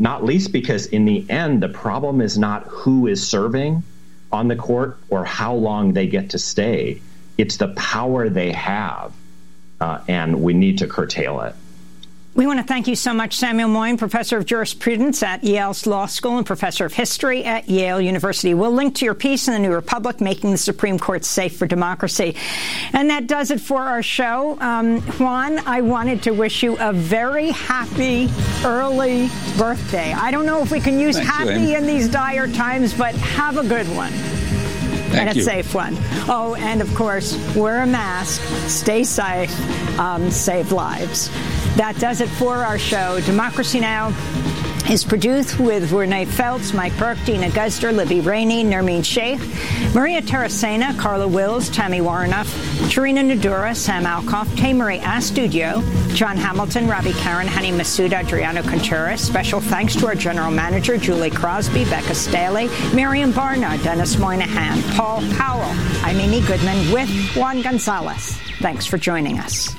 not least because in the end, the problem is not who is serving on the court or how long they get to stay. It's the power they have, and we need to curtail it. We want to thank you so much, Samuel Moyn, professor of jurisprudence at Yale's Law School and professor of history at Yale University. We'll link to your piece in the New Republic, Making the Supreme Court Safe for Democracy. And that does it for our show. Juan, I wanted to wish you a very happy early birthday. I don't know if we can use happy in these dire times, but have a good one. And a safe one. Oh, and of course, wear a mask, stay safe, save lives. That does it for our show. Democracy Now! Is produced with Renee Feltz, Mike Burke, Dina Guzder, Libby Rainey, Nermeen Sheikh, Maria Terracena, Carla Wills, Tammy Warrenoff, Sharina Nadura, Sam Alcoff, Tay-Marie Astudio, John Hamilton, Ravi Karen, Hani Masood, Adriano Contreras. Special thanks to our general manager, Julie Crosby, Becca Staley, Miriam Barnard, Dennis Moynihan, Paul Powell. I'm Amy Goodman with Juan Gonzalez. Thanks for joining us.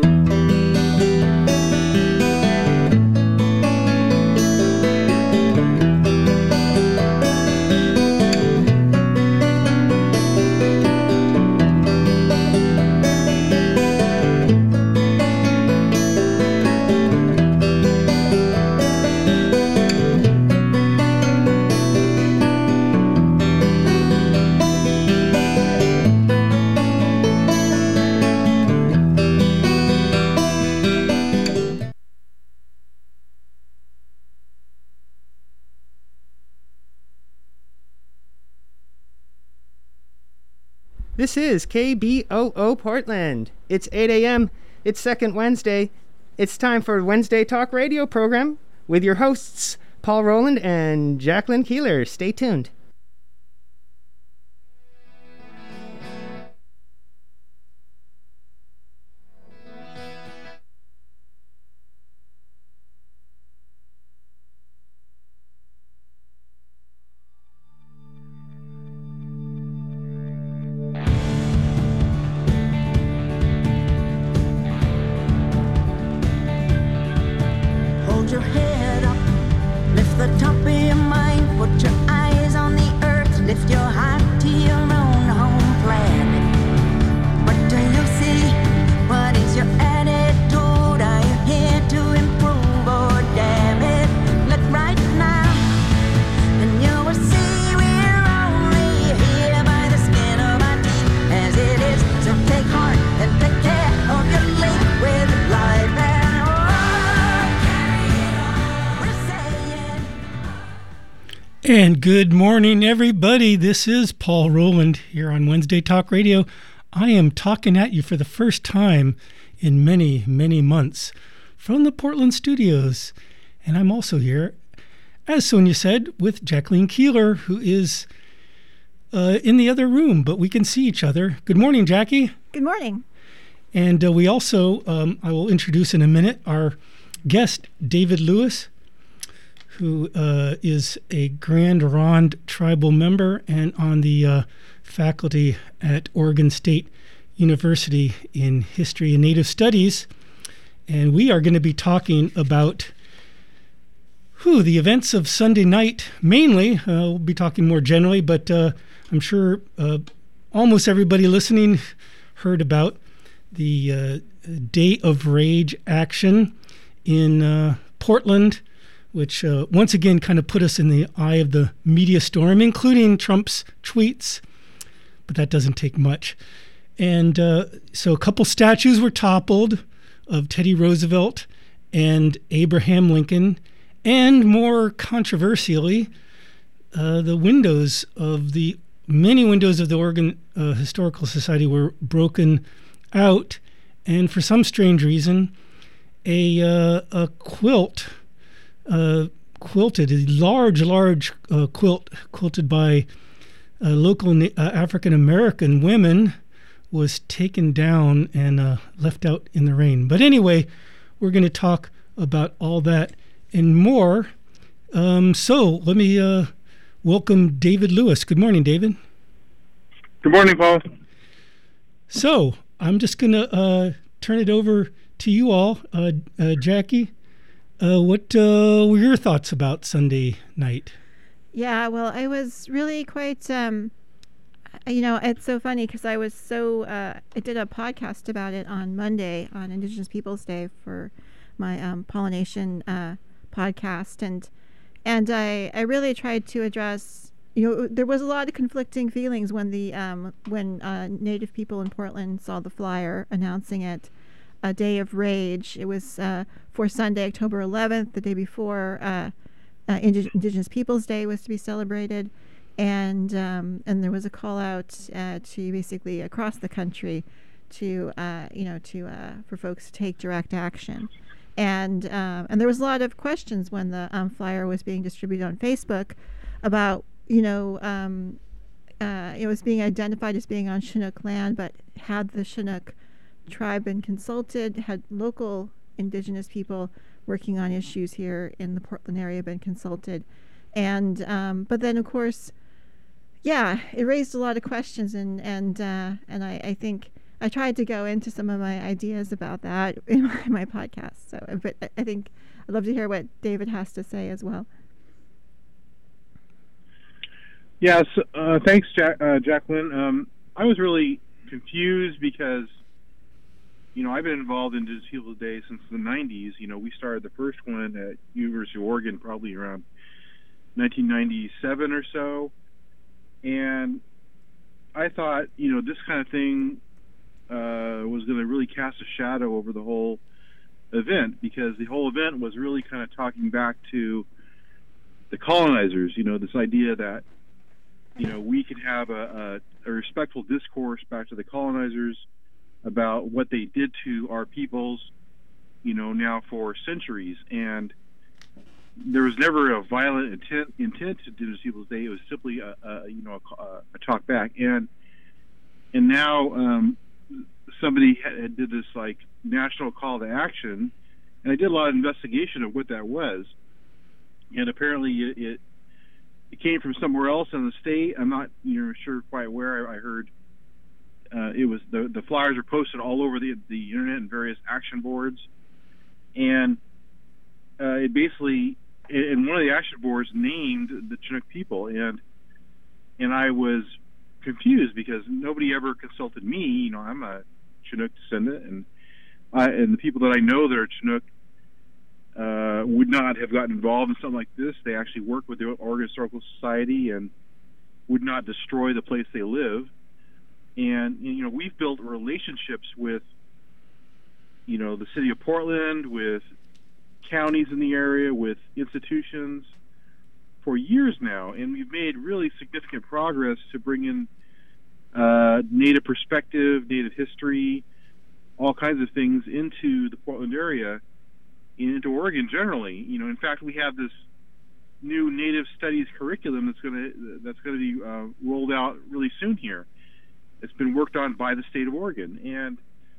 This is KBOO Portland. It's 8 a.m. It's second Wednesday. It's time for Wednesday Talk Radio program with your hosts, Paul Rowland and Jacqueline Keeler. Stay tuned. And good morning, everybody. This is Paul Rowland here on Wednesday Talk Radio. I am talking at you for the first time in many, many months from the Portland studios. And I'm also here, as Sonia said, with Jacqueline Keeler, who is in the other room, but we can see each other. Good morning, Jackie. Good morning. And we also, I will introduce in a minute, our guest, David Lewis, who is a Grand Ronde tribal member and on the faculty at Oregon State University in History and Native Studies. And we are going to be talking about the events of Sunday night, mainly. We'll be talking more generally, but I'm sure almost everybody listening heard about the Day of Rage action in Portland, which once again kind of put us in the eye of the media storm, including Trump's tweets. But that doesn't take much. And so a couple statues were toppled of Teddy Roosevelt and Abraham Lincoln. And more controversially, the windows of many windows of the Oregon Historical Society were broken out. And for some strange reason, a quilt quilted, a large quilt quilted by local African-American women was taken down and left out in the rain. But anyway, we're going to talk about all that and more. So let me welcome David Lewis. Good morning, David. Good morning, Paul. So I'm just going to turn it over to you all. Jackie, What were your thoughts about Sunday night? Yeah, well, I was really quite, it's so funny because I did a podcast about it on Monday on Indigenous Peoples Day for my pollination podcast. And I really tried to address, there was a lot of conflicting feelings when Native people in Portland saw the flyer announcing it. A day of rage. It was for Sunday, October 11th, the day before Indigenous Peoples Day was to be celebrated, and there was a call out to basically across the country to for folks to take direct action, and there was a lot of questions when the flyer was being distributed on Facebook about it was being identified as being on Chinook land, but had the Chinook tribe been consulted, had local Indigenous people working on issues here in the Portland area been consulted, and but then of course, it raised a lot of questions, and I think I tried to go into some of my ideas about that in my podcast. So, but I think I'd love to hear what David has to say as well. Yes, thanks, Jacqueline. I was really confused because I've been involved in Indigenous Peoples Day since the 90s. We started the first one at University of Oregon probably around 1997 or so. And I thought, this kind of thing was going to really cast a shadow over the whole event, because the whole event was really kind of talking back to the colonizers, this idea that, we could have a respectful discourse back to the colonizers about what they did to our peoples, now for centuries. And there was never a violent intent to Indigenous Peoples Day. It was simply a talk back. And now somebody did this like national call to action, and I did a lot of investigation of what that was. And apparently it came from somewhere else in the state. I'm not sure quite where. I heard it was the flyers are posted all over the internet and various action boards, and it basically, and one of the action boards named the Chinook people, and I was confused because nobody ever consulted me. I'm a Chinook descendant, and the people that I know that are Chinook would not have gotten involved in something like this. They actually work with the Oregon Historical Society and would not destroy the place they live. And we've built relationships with the city of Portland, with counties in the area, with institutions for years now, and we've made really significant progress to bring in Native perspective, Native history, all kinds of things into the Portland area and into Oregon generally. In fact, we have this new Native Studies curriculum that's going to be rolled out really soon here. It's been worked on by the state of Oregon, and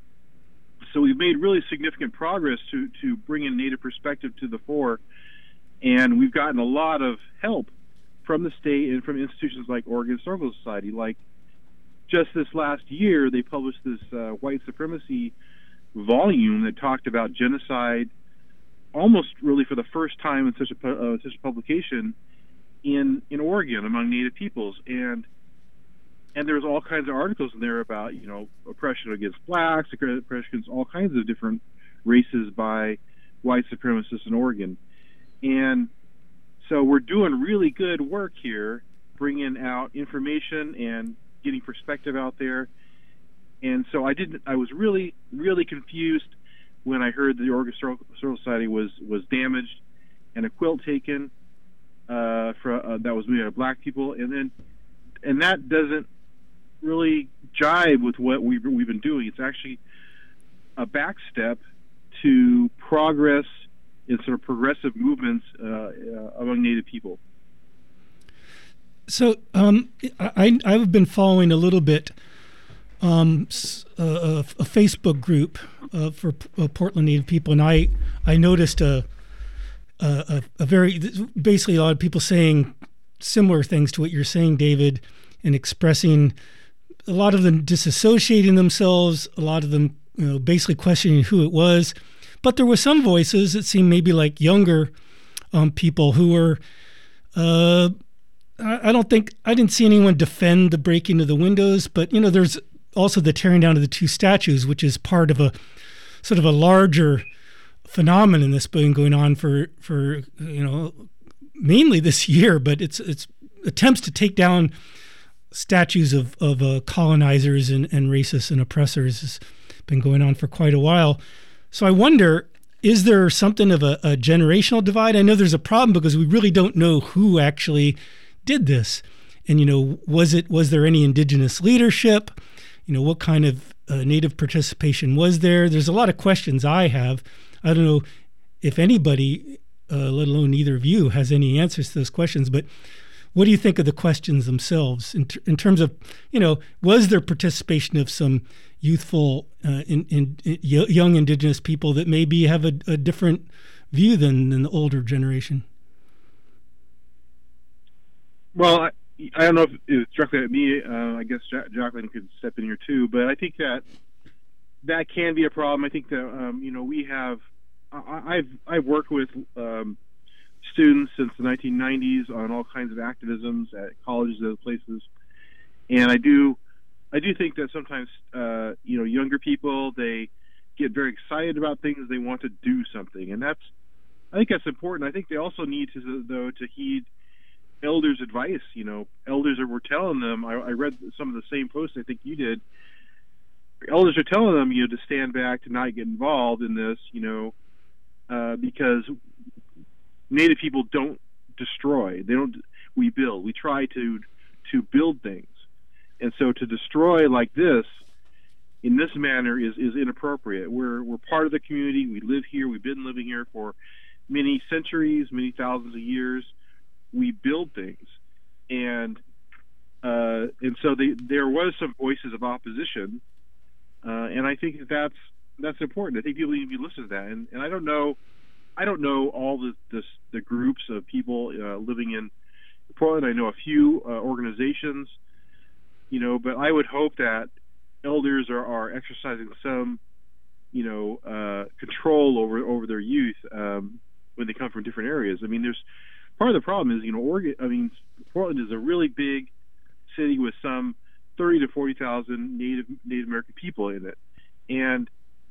so we've made really significant progress to bring in Native perspective to the fore, and we've gotten a lot of help from the state and from institutions like Oregon Historical Society. Like just this last year, they published this white supremacy volume that talked about genocide, almost really for the first time in such a publication in Oregon among Native peoples, and there's all kinds of articles in there about oppression against blacks, oppression against all kinds of different races by white supremacists in Oregon. And so we're doing really good work here, bringing out information and getting perspective out there. And so I was really, really confused when I heard the Oregon Historical Society was damaged and a quilt taken that was made out of black people, and that doesn't really jive with what we've been doing. It's actually a back step to progress in sort of progressive movements among Native people. So I've been following a little bit a Facebook group for Portland Native people, and I noticed a very, basically a lot of people saying similar things to what you're saying, David, and expressing, a lot of them disassociating themselves, a lot of them basically questioning who it was. But there were some voices that seemed maybe like younger people who were, I didn't see anyone defend the breaking of the windows, but, there's also the tearing down of the two statues, which is part of a sort of a larger phenomenon that's been going on for mainly this year, but it's attempts to take down statues of colonizers and racists and oppressors has been going on for quite a while. So I wonder, is there something of a generational divide? I know there's a problem because we really don't know who actually did this. And, was there any indigenous leadership? What kind of Native participation was there? There's a lot of questions I have. I don't know if anybody, let alone either of you, has any answers to those questions. But what do you think of the questions themselves in terms of, was there participation of some youthful, young indigenous people that maybe have a different view than the older generation? Well, I don't know if it's directly at me. I guess Jacqueline could step in here too. But I think that can be a problem. I think that we have. I've worked with students since the 1990s on all kinds of activisms at colleges and other places, and I do think that sometimes younger people, they get very excited about things. They want to do something, and I think that's important. I think they also need to heed elders' advice. Elders were telling them. I read some of the same posts I think you did. Elders are telling them, to stand back, to not get involved in this, because Native people don't destroy. We build. We try to build things, and so to destroy like this, in this manner, is inappropriate. We're part of the community. We live here. We've been living here for many centuries, many thousands of years. We build things, and so there was some voices of opposition, and I think that's important. I think people need to be listening to that, and I don't know all the groups of people living in Portland. I know a few organizations, but I would hope that elders are exercising some, control over their youth when they come from different areas. I mean, part of the problem is, Portland is a really big city with some 30 to 40,000 Native American people in it, and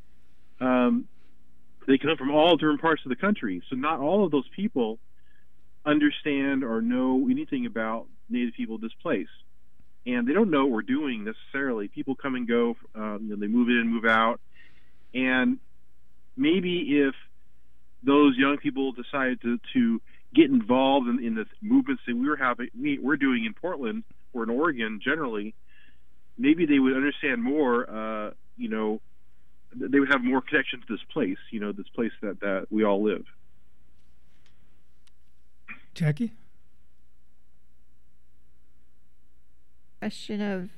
they come from all different parts of the country. So not all of those people understand or know anything about Native people of this place, and they don't know what we're doing necessarily. People come and go, they move in, move out, and maybe if those young people decide to get involved in the movements that we're doing in Portland or in Oregon generally, maybe they would understand more. They would have more connection to this place. This place that we all live. Jackie? Question of,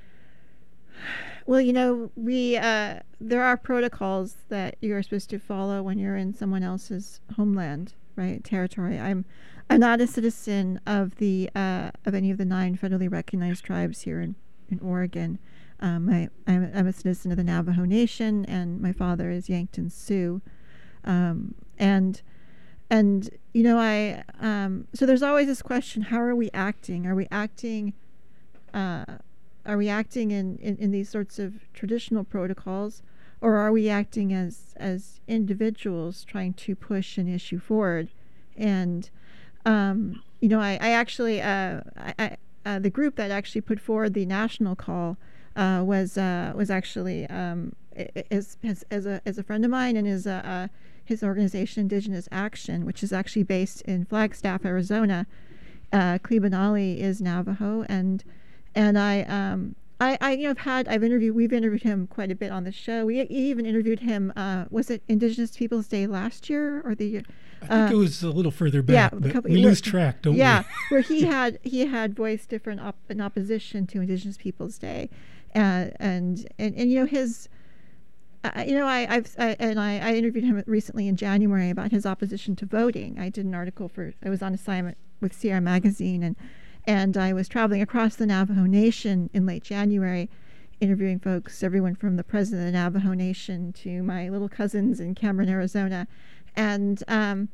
there are protocols that you're supposed to follow when you're in someone else's homeland, right, territory. I'm not a citizen of any of the 9 federally recognized tribes here in Oregon. I'm a citizen of the Navajo Nation, and my father is Yankton Sioux, so there's always this question: how are we acting? Are we acting in these sorts of traditional protocols, or are we acting as individuals trying to push an issue forward? And I actually the group that actually put forward the national call was actually as a friend of mine, and is his organization Indigenous Action, which is actually based in Flagstaff, Arizona. Klibanali is Navajo, and we've interviewed him quite a bit on the show. We even interviewed him. Was it Indigenous Peoples Day last year or the year? I think it was a little further back. Yeah, we lose track, don't we? Yeah, where he had voiced different in opposition to Indigenous Peoples Day, and his. I interviewed him recently in January about his opposition to voting. I did an article I was on assignment with Sierra Magazine, and I was traveling across the Navajo Nation in late January, interviewing folks, everyone from the president of the Navajo Nation to my little cousins in Cameron, Arizona, and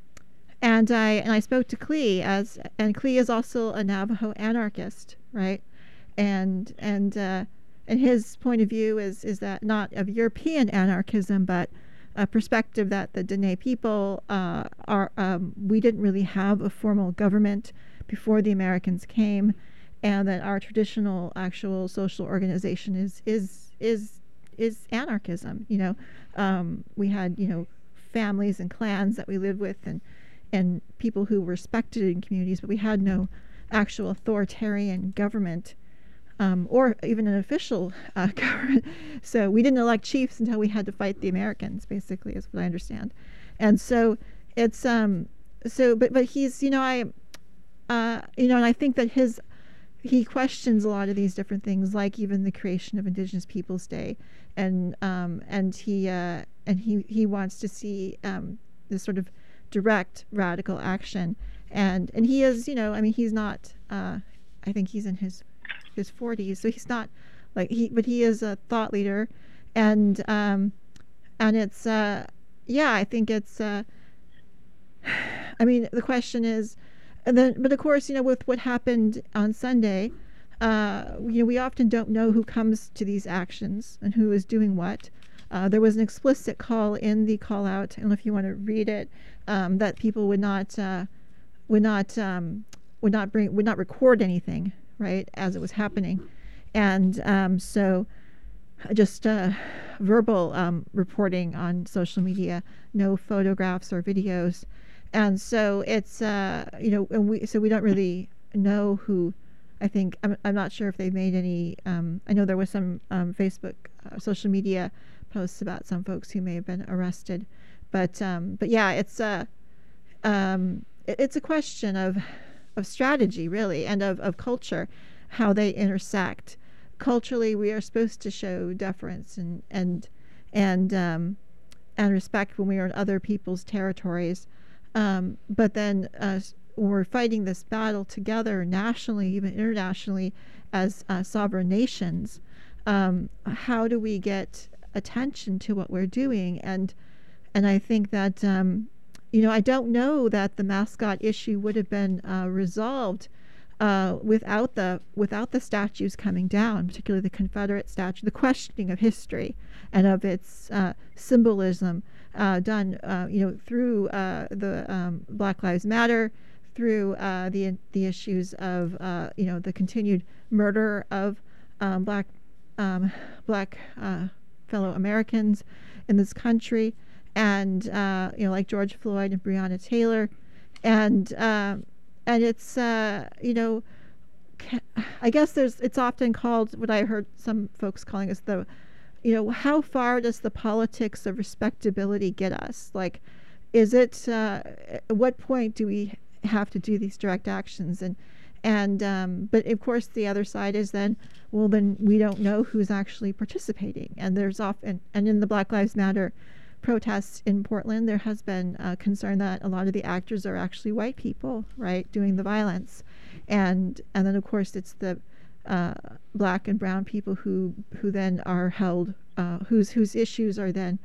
I spoke to Klee, and Klee is also a Navajo anarchist, right? And his point of view is that not of European anarchism, but a perspective that the Dene people we didn't really have a formal government before the Americans came, and that our traditional actual social organization is anarchism. We had families and clans that we lived with, and people who were respected in communities, but we had no actual authoritarian government, or even an official government. So we didn't elect chiefs until we had to fight the Americans, basically, is what I understand. And so it's but he's and I think that he questions a lot of these different things, like even the creation of Indigenous Peoples Day, and he wants to see this sort of direct radical action, and he is he's not I think he's in his 40s, so he's not but he is a thought leader, and it's I think it's the question is, but of course with what happened on Sunday, we often don't know who comes to these actions and who is doing what. There was an explicit call in the call out. I don't know if you want to read it. That people would not record anything, right, as it was happening, and so just verbal reporting on social media, no photographs or videos, and so it's and we don't really know who. I think I'm not sure if they made any. I know there was some Facebook social media posts about some folks who may have been arrested, but yeah, it's a question of strategy, really, and of culture, how they intersect. Culturally, we are supposed to show deference and respect when we are in other people's territories, but then when we're fighting this battle together nationally, even internationally, as sovereign nations, how do we get attention to what we're doing? And I think that I don't know that the mascot issue would have been resolved without the statues coming down, particularly the Confederate statue, the questioning of history and of its symbolism done through the Black Lives Matter, through the issues of the continued murder of black fellow Americans in this country, and like George Floyd and Breonna Taylor, and it's I guess it's often called, what I heard some folks calling is how far does the politics of respectability get us? Like, is it at what point do we have to do these direct actions? And but of course the other side is then we don't know who's actually participating, and there's often, and in the Black Lives Matter protests in Portland, there has been concern that a lot of the actors are actually white people, right, doing the violence, and then of course it's the black and brown people who then are held, whose issues are then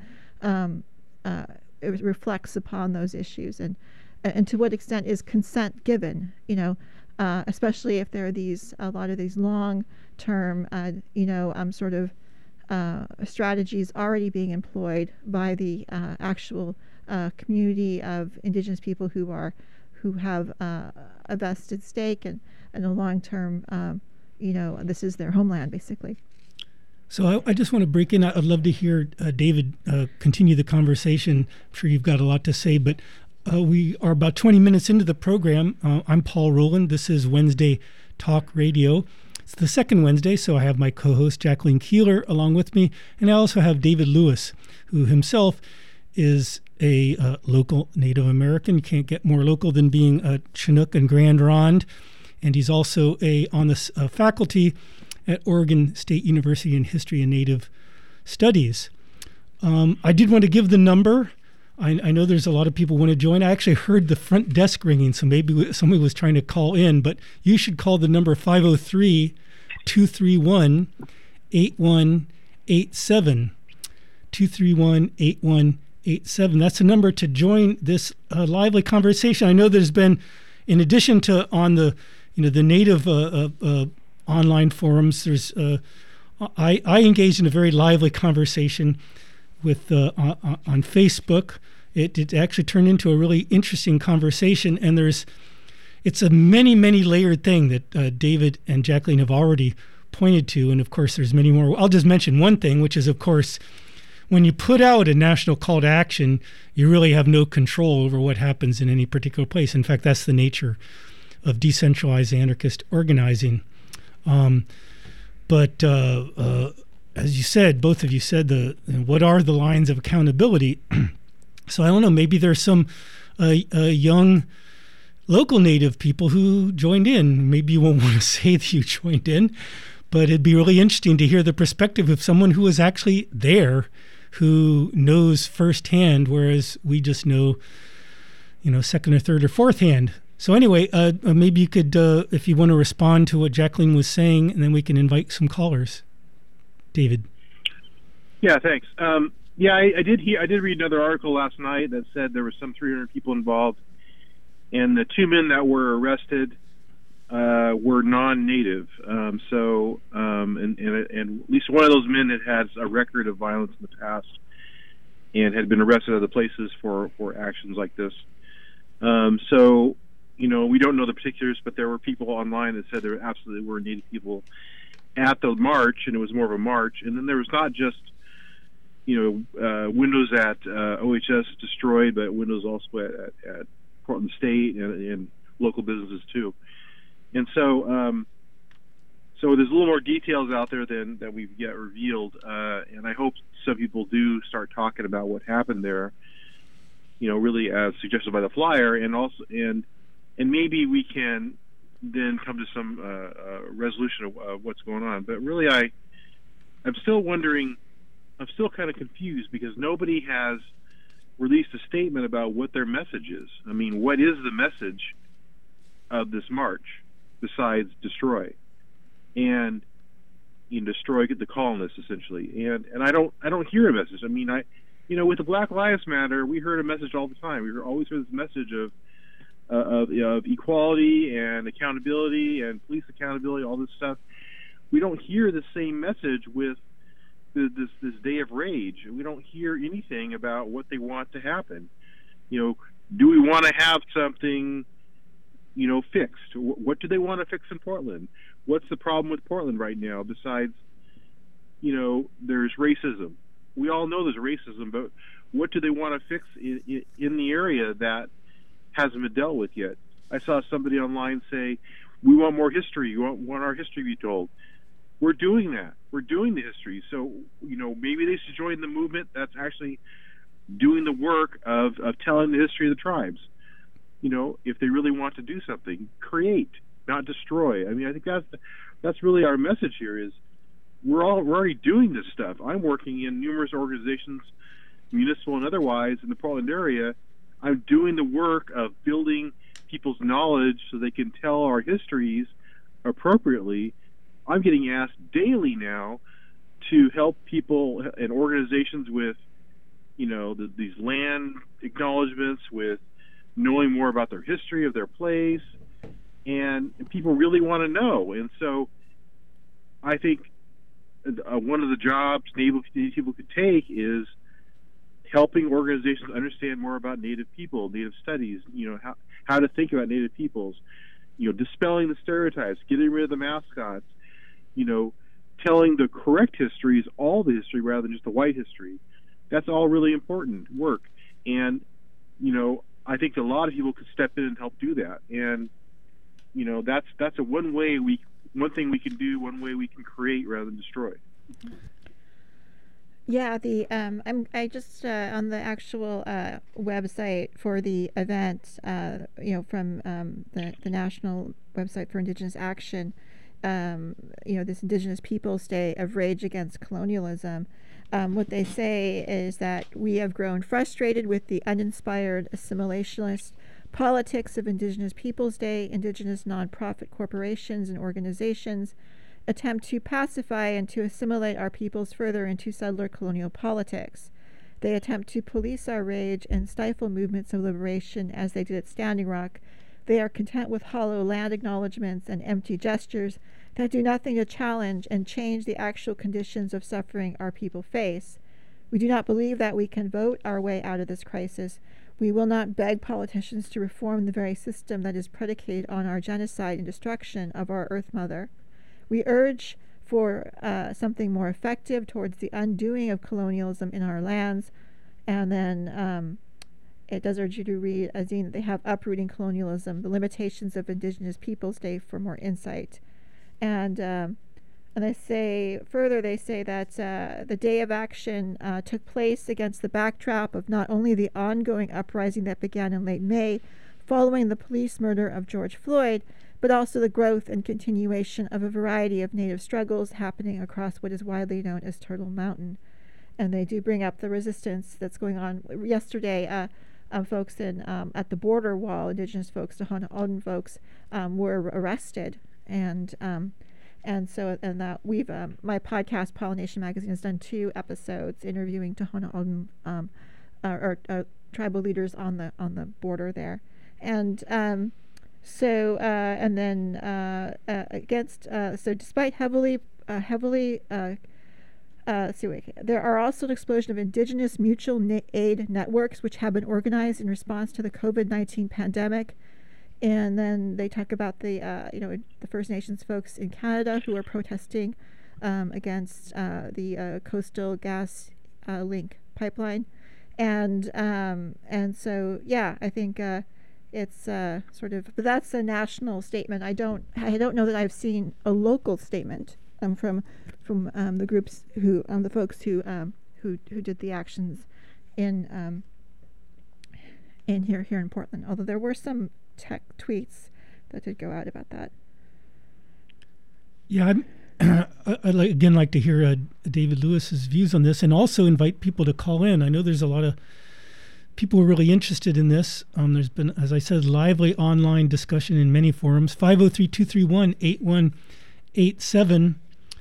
it reflects upon those issues, and to what extent is consent given, especially if there are a lot of these long-term, sort of strategies already being employed by the actual community of Indigenous people who have a vested stake and a long-term, this is their homeland, basically. So I just want to break in. I'd love to hear David continue the conversation. I'm sure you've got a lot to say, but we are about 20 minutes into the program. I'm Paul Rowland. This is Wednesday Talk Radio. It's the second Wednesday, so I have my co-host Jacqueline Keeler along with me, and I also have David Lewis, who himself is a local Native American. You can't get more local than being a Chinook and Grand Ronde, and he's also on the faculty at Oregon State University in History and Native Studies. I did want to give the number. I know there's a lot of people want to join. I actually heard the front desk ringing, so maybe somebody was trying to call in, but you should call the number 503-231-8888. 231-8187. 231-8187. That's the number to join this lively conversation. I know there's been, in addition to on the native online forums, there's I engaged in a very lively conversation with on Facebook. It actually turned into a really interesting conversation, and it's a many layered thing that David and Jacqueline have already pointed to, and of course there's many more. I'll just mention one thing, which is, of course, when you put out a national call to action, you really have no control over what happens in any particular place. In fact, that's the nature of decentralized anarchist organizing. But as you said, both of you said, what are the lines of accountability? So I don't know, maybe there's some young local Native people who joined in. Maybe you won't want to say that you joined in, but it'd be really interesting to hear the perspective of someone who was actually there, who knows firsthand, whereas we just know, second or third or fourth hand. So anyway, maybe you could, if you want to respond to what Jacqueline was saying, and then we can invite some callers. David. Yeah, thanks. I did read another article last night that said there were some 300 people involved, and the two men that were arrested were non-native. And at least one of those men had a record of violence in the past and had been arrested at other places for actions like this. We don't know the particulars, but there were people online that said there absolutely were Native people at the march, and it was more of a march. And then there was not just, windows at OHS destroyed, but windows also at Portland State and local businesses too. And so there's a little more details out there that we've yet revealed, and I hope some people do start talking about what happened there, really as suggested by the flyer, and also and maybe we can then come to some resolution of what's going on. But really, I'm still wondering, I'm still kind of confused because nobody has released a statement about what their message is. I mean, what is the message of this march besides destroy? And destroy the colonists, essentially. And I don't hear a message. I mean, with the Black Lives Matter, we heard a message all the time. We always heard this message of equality and accountability and police accountability, all this stuff. We don't hear the same message with this day of rage. We don't hear anything about what they want to happen. Do we want to have something, fixed? What do they want to fix in Portland? What's the problem with Portland right now besides, there's racism. We all know there's racism, but what do they want to fix in the area that hasn't been dealt with yet? I saw somebody online say, we want more history. We want our history to be told. We're doing that. We're doing the history. So, maybe they should join the movement that's actually doing the work of telling the history of the tribes. If they really want to do something, create, not destroy. I mean, I think that's really our message here is we're already doing this stuff. I'm working in numerous organizations, municipal and otherwise, in the Portland area. I'm doing the work of building people's knowledge so they can tell our histories appropriately. I'm getting asked daily now to help people and organizations with, these land acknowledgments, with knowing more about their history of their place, and people really want to know. And so I think one of the jobs Native people could take is helping organizations understand more about Native people, Native studies, how to think about Native peoples, dispelling the stereotypes, getting rid of the mascots, telling the correct history is all the history rather than just the white history. That's all really important work. And, I think a lot of people could step in and help do that. And, that's one thing we can do, one way we can create rather than destroy. Yeah, I just on the actual website for the event, from the national website for Indigenous Action, this Indigenous Peoples Day of Rage Against Colonialism. What they say is that we have grown frustrated with the uninspired assimilationist politics of Indigenous Peoples Day, Indigenous nonprofit corporations and organizations, attempt to pacify and to assimilate our peoples further into settler colonial politics. They attempt to police our rage and stifle movements of liberation as they did at Standing Rock. They are content with hollow land acknowledgments and empty gestures that do nothing to challenge and change the actual conditions of suffering our people face. We do not believe that we can vote our way out of this crisis. We will not beg politicians to reform the very system that is predicated on our genocide and destruction of our Earth Mother. We urge for something more effective towards the undoing of colonialism in our lands. And then it does urge you to read a zine that they have, Uprooting Colonialism, The Limitations of Indigenous Peoples Day, for more insight. And they say further, they say that the day of action took place against the backdrop of not only the ongoing uprising that began in late May following the police murder of George Floyd, but also the growth and continuation of a variety of Native struggles happening across what is widely known as Turtle Mountain. And they do bring up the resistance that's going on. Yesterday, folks at the border wall, Indigenous folks, Tohono O'odham folks, were arrested. And that we've my podcast Pollination Magazine has done 2 episodes interviewing Tohono O'odham or tribal leaders on the border there, and despite heavily there are also an explosion of indigenous mutual aid networks which have been organized in response to the COVID-19 pandemic. And then they talk about the First Nations folks in Canada who are protesting against the Coastal Gas Link pipeline, and so I think it's sort of, but that's a national statement. I don't know that I've seen a local statement from the groups who the folks who did the actions in here in Portland. Although there were some tech tweets that did go out about that. Yeah, I'd like to hear David Lewis's views on this, and also invite people to call in. I know there's a lot of people who are really interested in this. There's been, as I said, lively online discussion in many forums. 503-231-8187.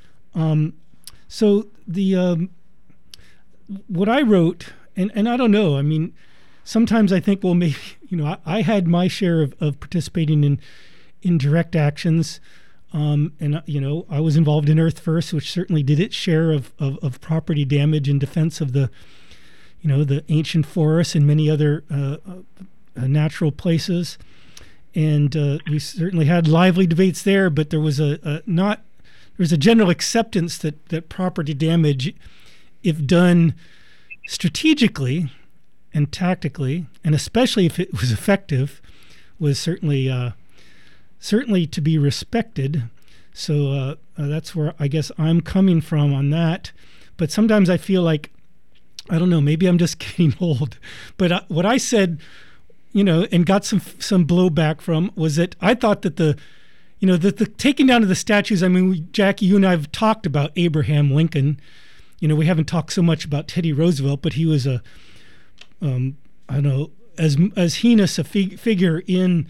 So the what I wrote, and I don't know, I mean, sometimes I think, well, maybe, I had my share of participating in direct actions. And I was involved in Earth First, which certainly did its share of property damage in defense of the ancient forests and many other natural places. And we certainly had lively debates there, but there was a general acceptance that property damage, if done strategically and tactically, and especially if it was effective, was certainly to be respected. So that's where I guess I'm coming from on that. But sometimes I feel like, I don't know, maybe I'm just getting old. But what I said, and got some blowback from, was that I thought that the taking down of the statues, I mean, Jackie, you and I have talked about Abraham Lincoln. We haven't talked so much about Teddy Roosevelt, but he was I don't know, as heinous a figure in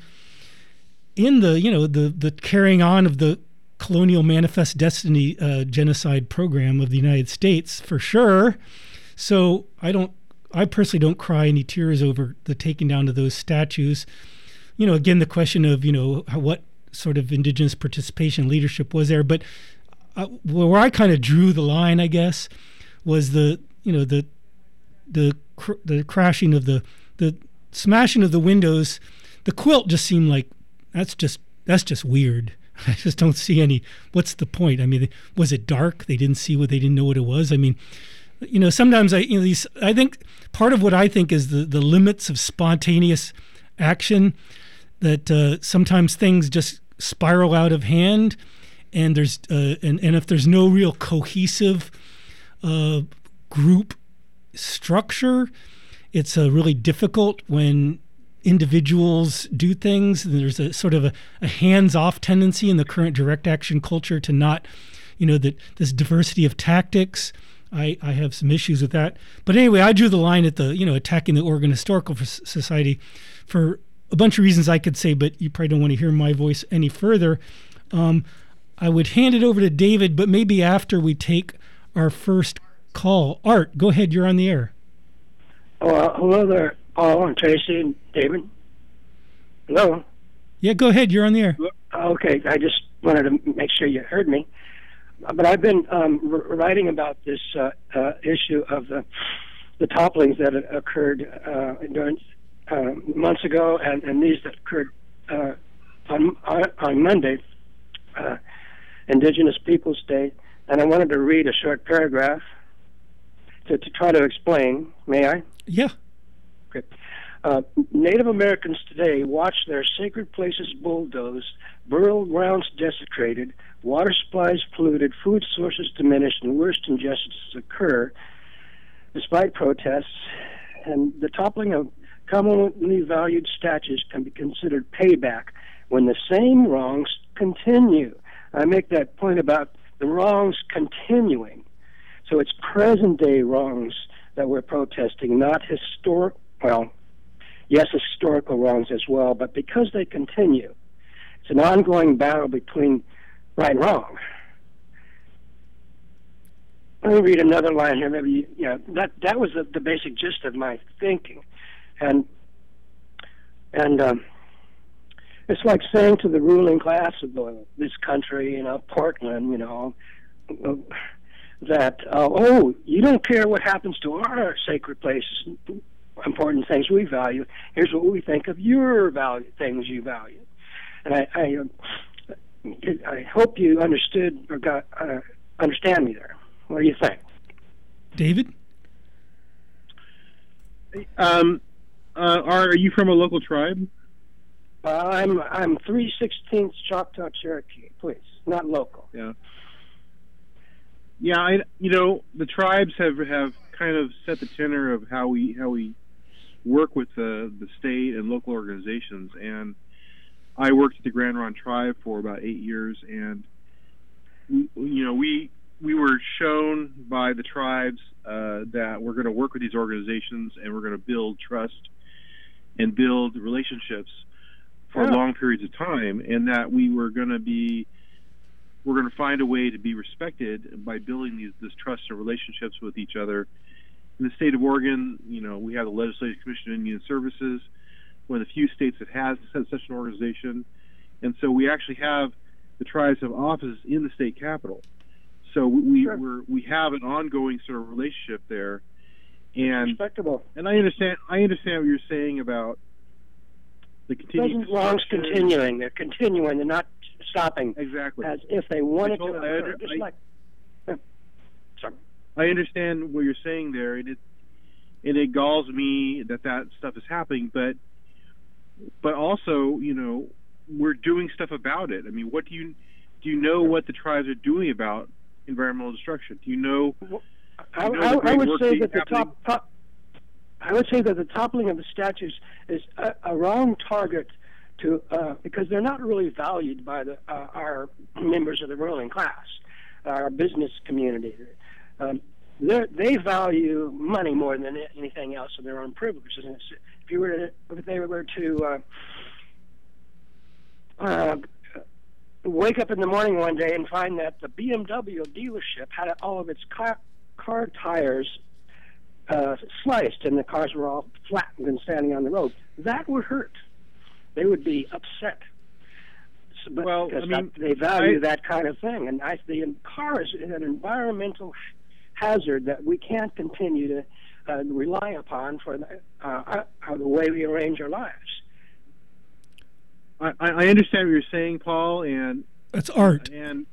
the carrying on of the colonial manifest destiny genocide program of the United States, for sure. So I personally don't cry any tears over the taking down of those statues. Again, the question of what sort of indigenous participation leadership was there, but where I kind of drew the line, I guess, was the crashing of the smashing of the windows. The quilt just seemed like that's just weird. I just don't see any. What's the point? I mean, was it dark? They didn't see they didn't know what it was. I mean, sometimes I think part of what I think is the limits of spontaneous action, that sometimes things just spiral out of hand, and there's and if there's no real cohesive group structure, it's really difficult when individuals do things. There's a sort of a hands-off tendency in the current direct action culture to not, that this diversity of tactics. I have some issues with that. But anyway, I drew the line at the, attacking the Oregon Historical Society for a bunch of reasons I could say, but you probably don't want to hear my voice any further. I would hand it over to David, but maybe after we take our first call. Art, go ahead. You're on the air. Hello there, Paul and Tracy and David. Hello. Yeah, go ahead. You're on the air. Okay, I just wanted to make sure you heard me. But I've been writing about this issue of the topplings that occurred during months ago, and these that occurred on Monday, Indigenous Peoples Day. And I wanted to read a short paragraph to try to explain. May I? Yeah. Okay. Native Americans today watch their sacred places bulldozed, burial grounds desecrated, water supplies polluted, food sources diminished, and worst injustices occur despite protests. And the toppling of commonly valued statues can be considered payback when the same wrongs continue. I make that point about the wrongs continuing. So it's present-day wrongs that we're protesting, not historical wrongs as well, but because they continue, it's an ongoing battle between right and wrong. Let me read another line here. Maybe that was the basic gist of my thinking, and it's like saying to the ruling class of this country, Portland, that you don't care what happens to our sacred places, important things we value. Here's what we think of your things you value. And I hope you understood or understand me there. What do you think, David? Are you from a local tribe? I'm 3/16 Choctaw Cherokee, please, not local. Yeah. Yeah, the tribes have kind of set the tenor of how we work with the state and local organizations. And I worked at the Grand Ronde Tribe for about 8 years, and we were shown by the tribes that we're going to work with these organizations and we're going to build trust and build relationships for long periods of time, and that we're going to find a way to be respected by building this trust and relationships with each other. In the state of Oregon, we have the Legislative Commission on Indian Services, one of the few states that has such an organization, and so we actually have the tribes have offices in the state capitol. So we have an ongoing sort of relationship there, and respectable. And I understand what you're saying about the continuing wrongs continuing. They're continuing. They're not stopping. Exactly. As if they wanted to occur. Sorry. I understand what you're saying there, and it galls me that stuff is happening. But also, we're doing stuff about it. I mean, what do you know what the tribes are doing about environmental destruction? Do you know? I would say that I would say that the toppling of the statues is a wrong target to because they're not really valued by our members of the ruling class, our business community. They value money more than anything else, and their own privileges. And if they were to wake up in the morning one day and find that the BMW dealership had all of its car tires sliced and the cars were all flattened and standing on the road, that would hurt. They would be upset. They value that kind of thing. And the car is an environmental hazard that we can't continue to rely upon for the way we arrange our lives. I understand what you're saying, Paul, and that's Art.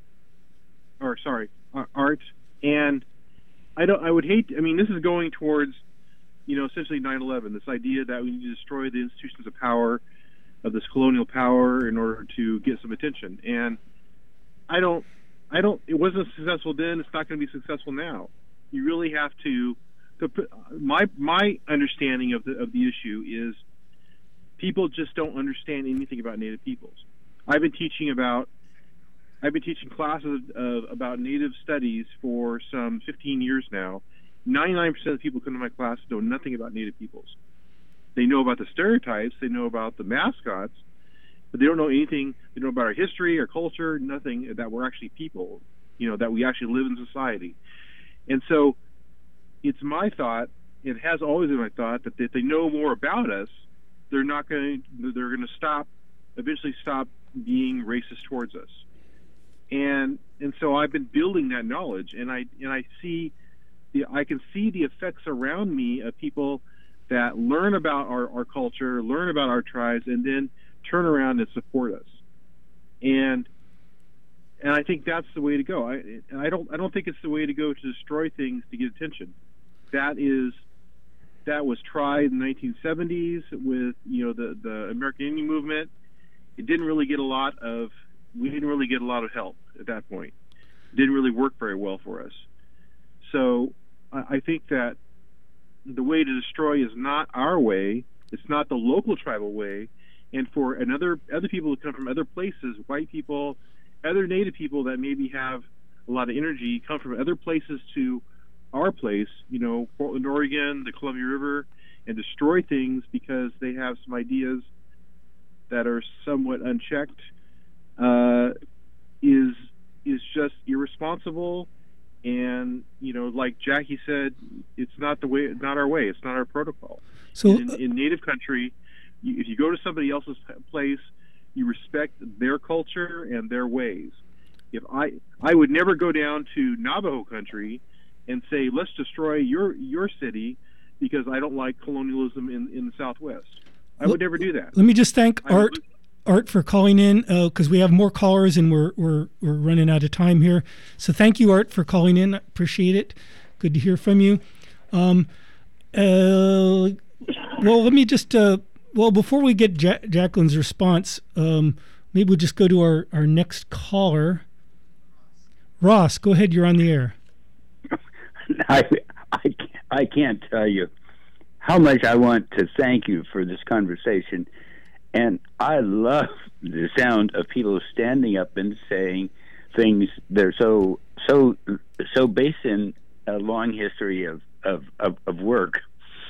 Art. And I would hate. I mean, this is going towards, essentially 9/11. This idea that we need to destroy the institutions of power, of this colonial power, in order to get some attention. And I don't. It wasn't successful then. It's not going to be successful now. You really have to. My understanding of the issue is, people just don't understand anything about Native peoples. I've been teaching classes about Native studies for some 15 years now. 99% of the people who come to my class know nothing about Native peoples. They know about the stereotypes, they know about the mascots, but they don't know anything. They don't know about our history, our culture, nothing, that we're actually people, that we actually live in society. And so it's my thought, it has always been my thought, that if they know more about us, they're going to eventually stop being racist towards us. And so I've been building that knowledge, and I can see the effects around me of people that learn about our culture, learn about our tribes, and then turn around and support us. And I think that's the way to go. I don't think it's the way to go to destroy things to get attention. That was tried in the 1970s with the American Indian movement. We didn't really get a lot of help at that point. It didn't really work very well for us. So I think that the way to destroy is not our way. It's not the local tribal way. And for other people who come from other places, white people, other Native people that maybe have a lot of energy, come from other places to our place, Portland, Oregon, the Columbia River, and destroy things because they have some ideas that are somewhat unchecked, is just irresponsible. And like Jackie said, it's not our way. It's not our protocol. So in Native country, if you go to somebody else's place, you respect their culture and their ways. If I would never go down to Navajo country and say, let's destroy your city because I don't like colonialism in the Southwest. I would never do that. Let me just thank Art for calling in, because we have more callers and we're running out of time here. So thank you, Art, for calling in. I appreciate it. Good to hear from you. Well, let me just before we get Jacqueline's response, maybe we'll just go to our next caller. Ross, go ahead. You're on the air. I can't tell you how much I want to thank you for this conversation. And I love the sound of people standing up and saying things that are so based in a long history of work.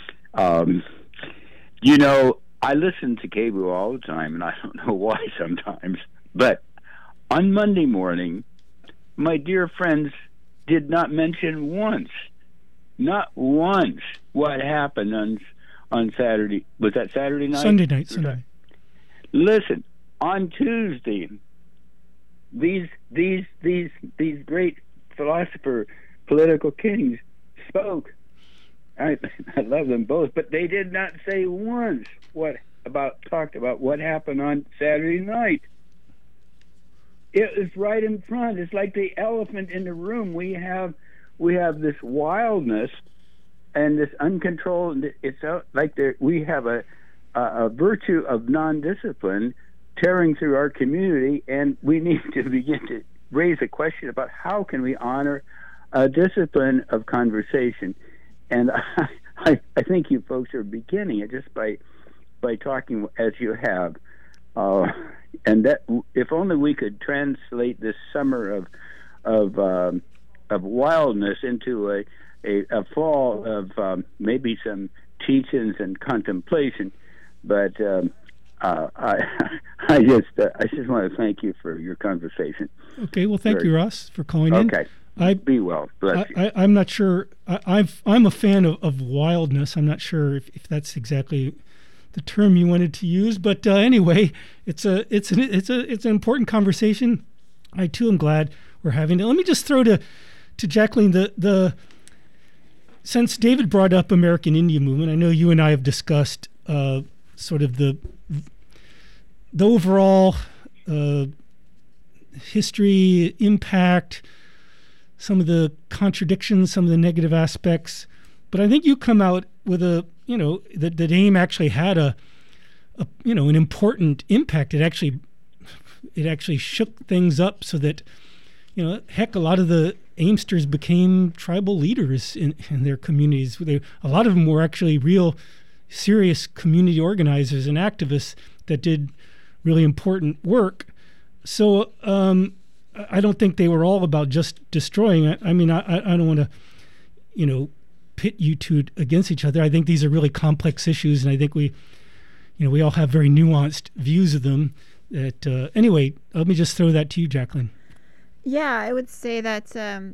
I listen to KBOO all the time, and I don't know why sometimes. But on Monday morning, my dear friends did not mention not once, what happened on Saturday. Was that Saturday night? Sunday night. Listen, on Tuesday, these great philosopher, political kings spoke. I love them both, but they did not say once talked about what happened on Saturday night. It was right in front. It's like the elephant in the room. We have this wildness and this uncontrolled. It's like we have a virtue of non-discipline tearing through our community, and we need to begin to raise a question about how can we honor a discipline of conversation. And I think you folks are beginning it just by talking as you have, and that if only we could translate this summer of wildness into a fall of maybe some teachings and contemplation. But I just want to thank you for your conversation. Okay, well, thank you, Ross, for calling in. Okay. Be well. Bless you. I'm not sure. I'm a fan of wildness. I'm not sure if that's exactly the term you wanted to use, but anyway, it's an important conversation. I too am glad we're having it. Let me just throw to Jacqueline the since David brought up American Indian movement. I know you and I have discussed sort of the overall history, impact, some of the contradictions, some of the negative aspects. But I think you come out with that AIM actually had an important impact. It actually shook things up so that, heck, a lot of the Aimsters became tribal leaders in their communities. A lot of them were actually real serious community organizers and activists that did really important work. So I don't think they were all about just destroying it. I mean, I don't want to, pit you two against each other. I think these are really complex issues, and I think we all have very nuanced views of them. Anyway, let me just throw that to you, Jacqueline. Yeah, I would say that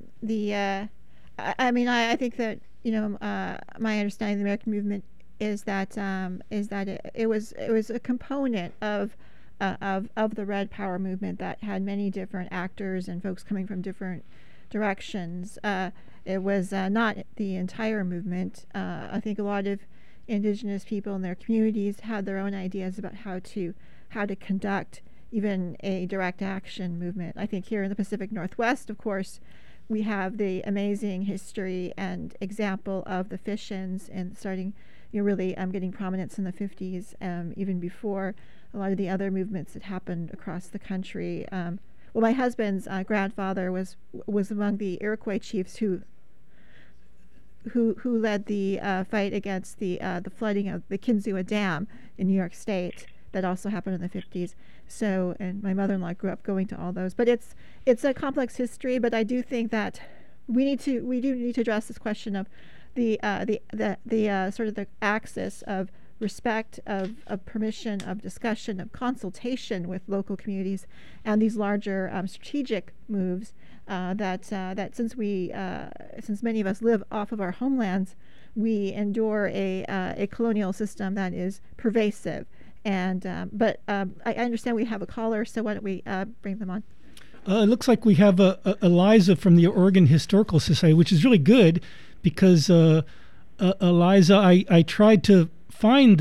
I think that my understanding of the American movement is that it was a component of the Red Power movement that had many different actors and folks coming from different directions. It was not the entire movement. I think a lot of Indigenous people in their communities had their own ideas about how to conduct even a direct action movement. I think here in the Pacific Northwest, of course, we have the amazing history and example of the Fishins and starting, really getting prominence in the 50s, even before a lot of the other movements that happened across the country. Well, my husband's grandfather was among the Iroquois chiefs who led the fight against the flooding of the Kinzua Dam in New York State. That also happened in the 50s. So, and my mother-in-law grew up going to all those. But it's a complex history. But I do think that we do need to address this question of the sort of the axis of respect, of permission, of discussion, of consultation with local communities, and these larger strategic moves that since many of us live off of our homelands, we endure a colonial system that is pervasive. And but I understand we have a caller, so why don't we bring them on? It looks like we have Eliza from the Oregon Historical Society, which is really good because Eliza, I tried to find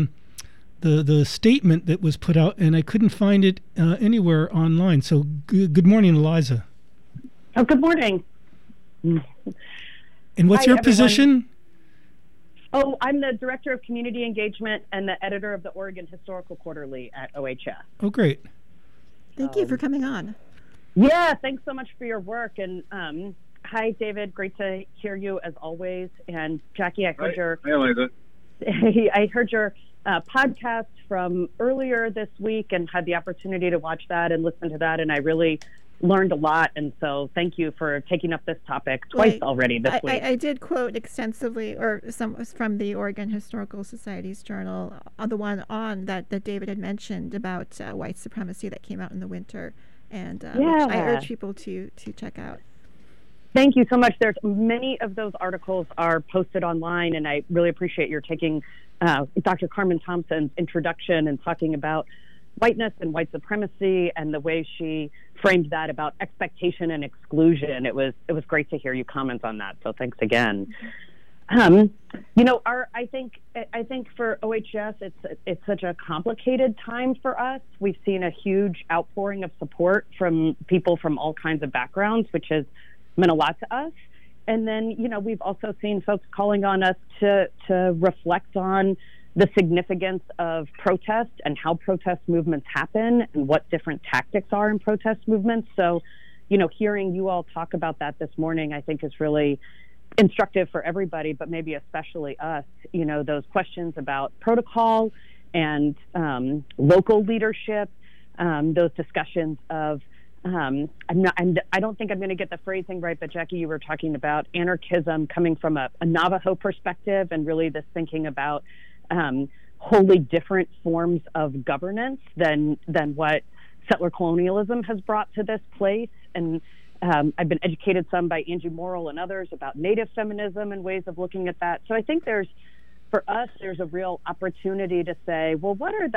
the statement that was put out, and I couldn't find it anywhere online. So good morning, Eliza. Oh, good morning. And what's your position? Oh, I'm the Director of Community Engagement and the editor of the Oregon Historical Quarterly at OHS. Oh, great. Thank you for coming on. Yeah, thanks so much for your work. And hi, David. Great to hear you as always. And Jackie, I heard I heard your podcast from earlier this week and had the opportunity to watch that and listen to that. And I really learned a lot, and so thank you for taking up this topic twice already this week. I did quote extensively, or some from the Oregon Historical Society's journal, the one on that David had mentioned about white supremacy that came out in the winter, and which I urge people to check out. Thank you so much. There's many of those articles are posted online, and I really appreciate your taking Dr. Carmen Thompson's introduction and talking about whiteness and white supremacy and the way she framed that about expectation and exclusion. It was great to hear you comment on that. So thanks again. I think for OHS, it's such a complicated time for us. We've seen a huge outpouring of support from people from all kinds of backgrounds, which has meant a lot to us. And then, we've also seen folks calling on us to reflect on the significance of protest and how protest movements happen and what different tactics are in protest movements. So, hearing you all talk about that this morning, I think is really instructive for everybody, but maybe especially us, those questions about protocol and local leadership, those discussions of, I don't think I'm going to get the phrasing right, but Jackie, you were talking about anarchism coming from a Navajo perspective and really this thinking about wholly different forms of governance than what settler colonialism has brought to this place. And I've been educated some by Angie Morrill and others about Native feminism and ways of looking at that. So I think there's a real opportunity to say, well, what are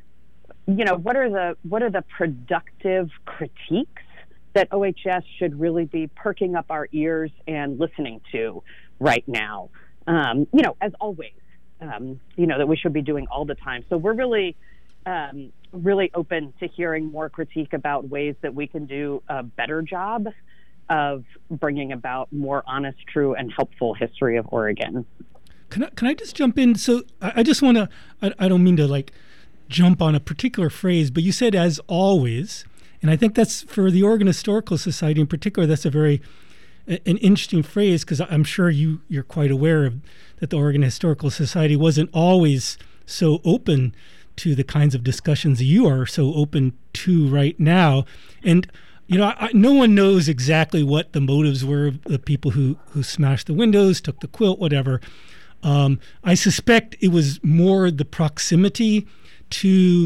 the productive critiques that OHS should really be perking up our ears and listening to right now? As always. That we should be doing all the time. So we're really open to hearing more critique about ways that we can do a better job of bringing about more honest, true, and helpful history of Oregon. Can I just jump in? So I just want to, I don't mean to jump on a particular phrase, but you said as always, and I think that's for the Oregon Historical Society in particular, that's an interesting phrase, because I'm sure you're quite aware of that the Oregon Historical Society wasn't always so open to the kinds of discussions that you are so open to right now. And, no one knows exactly what the motives were of the people who smashed the windows, took the quilt, whatever. I suspect it was more the proximity to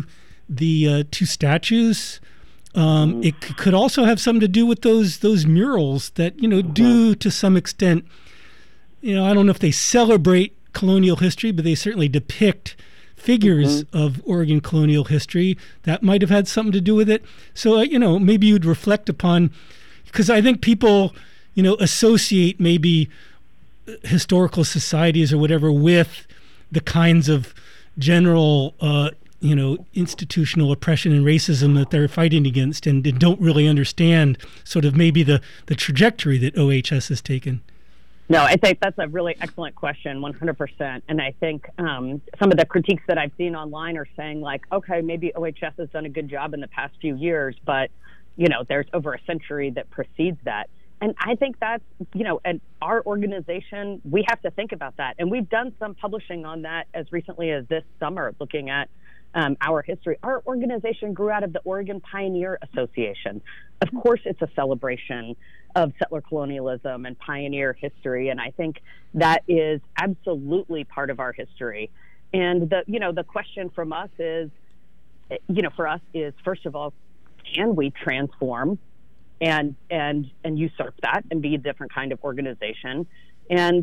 the two statues. It could also have something to do with those murals that, do to some extent, I don't know if they celebrate colonial history, but they certainly depict figures of Oregon colonial history. That might have had something to do with it. So, maybe you'd reflect upon, because I think people, associate maybe historical societies or whatever with the kinds of general, institutional oppression and racism that they're fighting against, and don't really understand sort of maybe the trajectory that OHS has taken. No, I think that's a really excellent question, 100%. And I think some of the critiques that I've seen online are saying, like, okay, maybe OHS has done a good job in the past few years, but, there's over a century that precedes that. And I think that's, and our organization, we have to think about that. And we've done some publishing on that as recently as this summer, looking at our history. Our organization grew out of the Oregon Pioneer Association. Of course, it's a celebration of settler colonialism and pioneer history, and I think that is absolutely part of our history. And the question from us is, for us is, first of all, can we transform and usurp that and be a different kind of organization? And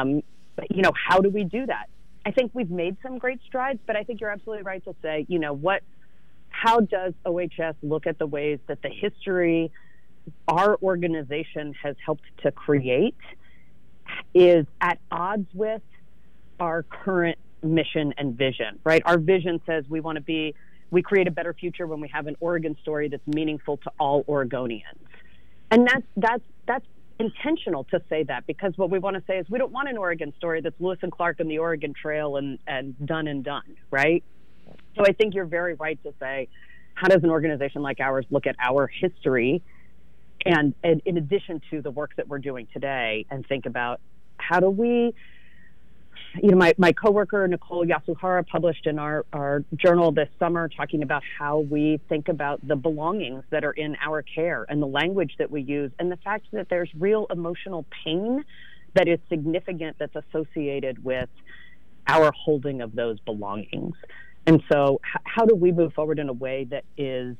how do we do that? I think we've made some great strides, but I think you're absolutely right to say, how does OHS look at the ways that the history our organization has helped to create is at odds with our current mission and vision, right? Our vision says we create a better future when we have an Oregon story that's meaningful to all Oregonians. And that's intentional to say that, because what we want to say is we don't want an Oregon story that's Lewis and Clark and the Oregon Trail and done, right? So I think you're very right to say, how does an organization like ours look at our history and in addition to the work that we're doing today, and think about how do we, my coworker Nicole Yasuhara published in our journal this summer talking about how we think about the belongings that are in our care and the language that we use, and the fact that there's real emotional pain that is significant that's associated with our holding of those belongings. And so how do we move forward in a way that is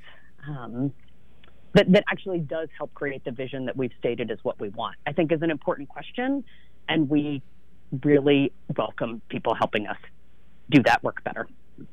that actually does help create the vision that we've stated as what we want, I think is an important question, and we really welcome people helping us do that work better.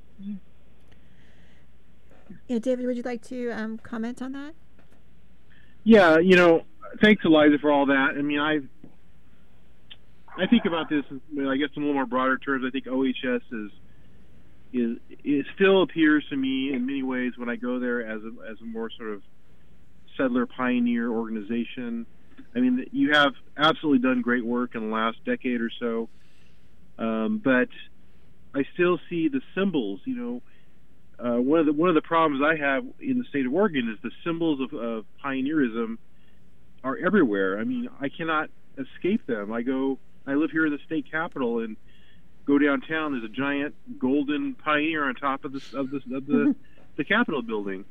David, would you like to comment on that? Yeah, thanks, Eliza, for all that. I mean, I think about this, I guess, in a little more broader terms. I think OHS it still appears to me in many ways when I go there as a more sort of settler pioneer organization. I mean, you have absolutely done great work in the last decade or so, but I still see the symbols. One of the problems I have in the state of Oregon is the symbols of pioneerism are everywhere. I mean, I cannot escape them. I live here in the state capitol and go downtown. There's a giant golden pioneer on top of the Capitol building.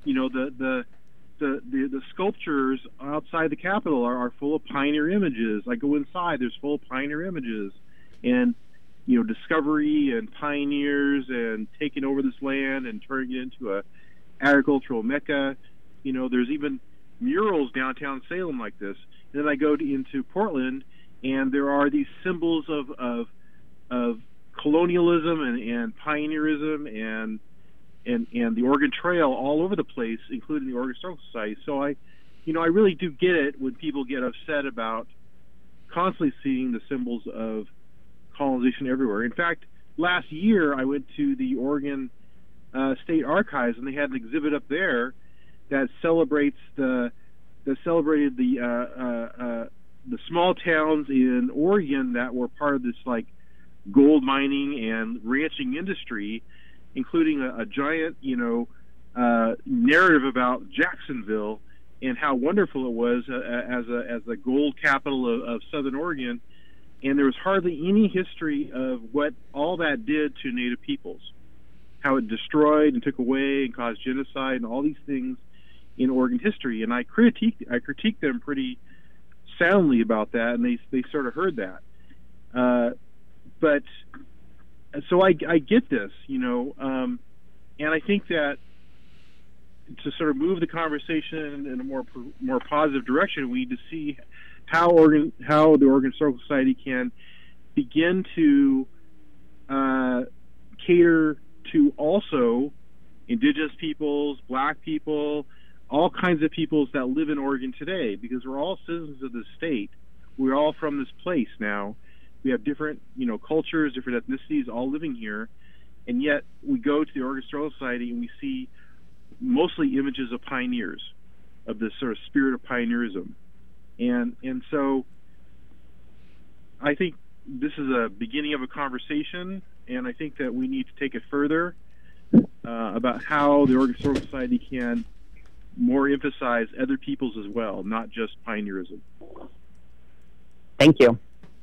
The sculptures outside the Capitol are full of pioneer images. I go inside, there's full of pioneer images, and discovery and pioneers and taking over this land and turning it into a agricultural mecca. There's even murals downtown Salem like this. And then I go into Portland, and there are these symbols of colonialism and pioneerism and the Oregon Trail all over the place, including the Oregon Historical Society. So I really do get it when people get upset about constantly seeing the symbols of colonization everywhere. In fact, last year I went to the Oregon State Archives, and they had an exhibit up there that celebrated the small towns in Oregon that were part of this like gold mining and ranching industry, including a giant, narrative about Jacksonville and how wonderful it was as a gold capital of Southern Oregon. And there was hardly any history of what all that did to Native peoples, how it destroyed and took away and caused genocide and all these things in Oregon history. And I critiqued them pretty soundly about that, and they sort of heard that. But so I get this, And I think that to sort of move the conversation in a more positive direction, we need to see how the Oregon Historical Society can begin to cater to also indigenous peoples, black people, all kinds of peoples that live in Oregon today, because we're all citizens of the state. We're all from this place now. We have different, cultures, different ethnicities, all living here, and yet we go to the Oregon Historical Society and we see mostly images of pioneers, of this sort of spirit of pioneerism, and so I think this is a beginning of a conversation, and I think that we need to take it further about how the Oregon Historical Society can more emphasize other peoples as well, not just pioneerism. Thank you.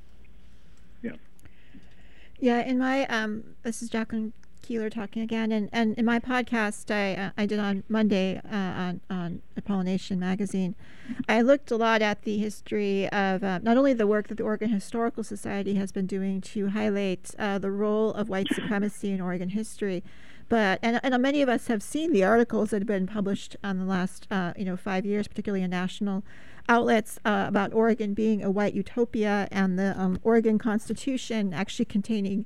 Yeah, in my this is Jacqueline Keeler talking again, and in my podcast I did on Monday on Pollination Magazine, I looked a lot at the history of not only the work that the Oregon Historical Society has been doing to highlight the role of white supremacy in Oregon history, but and many of us have seen the articles that have been published on the last 5 years, particularly in national outlets, about Oregon being a white utopia, and the Oregon Constitution actually containing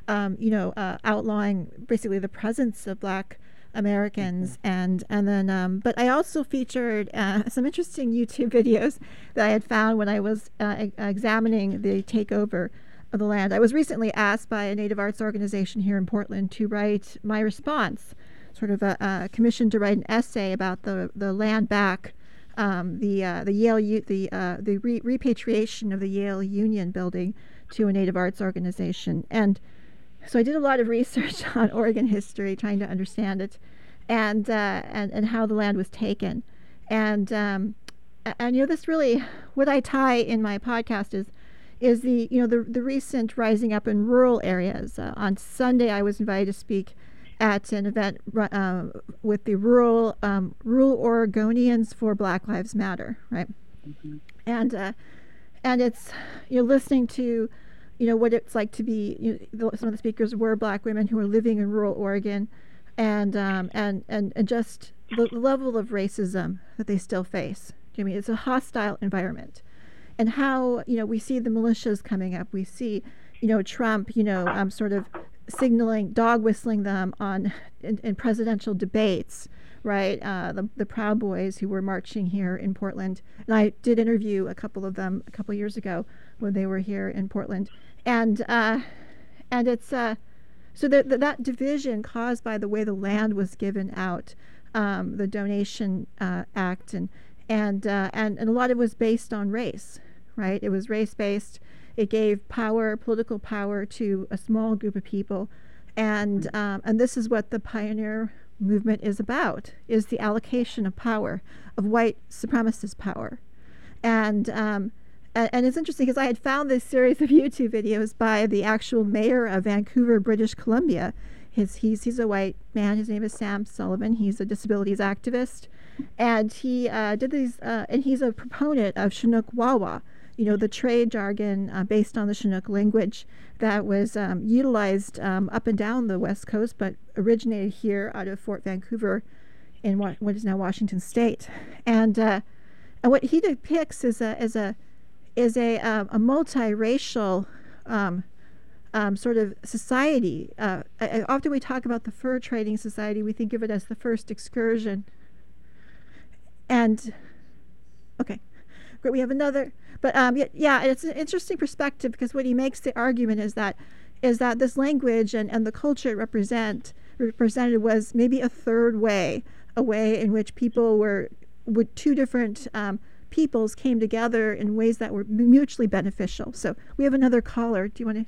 outlawing basically the presence of Black Americans, and then but I also featured some interesting YouTube videos that I had found when I was examining the takeover of the land. I was recently asked by a Native Arts organization here in Portland to write my response, sort of a commission to write an essay about the land back, the repatriation of the Yale Union building to a Native Arts organization. And so I did a lot of research on Oregon history, trying to understand it, and how the land was taken. And this really, what I tie in my podcast is the recent rising up in rural areas. On Sunday, I was invited to speak at an event with the rural Oregonians for Black Lives Matter, right? Mm-hmm. And it's listening to what it's like to be. Some of the speakers were Black women who are living in rural Oregon, and just the level of racism that they still face. I mean, it's a hostile environment, and how we see the militias coming up. We see Trump sort of signaling, dog whistling them in presidential debates, right? The Proud Boys who were marching here in Portland, and I did interview a couple of them a couple years ago when they were here in Portland, and it's so that division caused by the way the land was given out, the Donation Act, and a lot of it was based on race, right? It was race based. It gave power, political power, to a small group of people, and this is what the pioneer movement is about: is the allocation of power, of white supremacist power, and it's interesting because I had found this series of YouTube videos by the actual mayor of Vancouver, British Columbia. He's a white man. His name is Sam Sullivan. He's a disabilities activist, and he did these, and he's a proponent of Chinook Wawa. The trade jargon based on the Chinook language that was utilized up and down the West Coast, but originated here out of Fort Vancouver in what is now Washington State. And what he depicts is a multiracial sort of society. Often we talk about the fur trading society. We think of it as the first excursion. And okay, great. We have another. But it's an interesting perspective, because what he makes the argument is that this language and the culture it represented was maybe a third way, a way in which people with two different peoples came together in ways that were mutually beneficial. So we have another caller. Do you want to?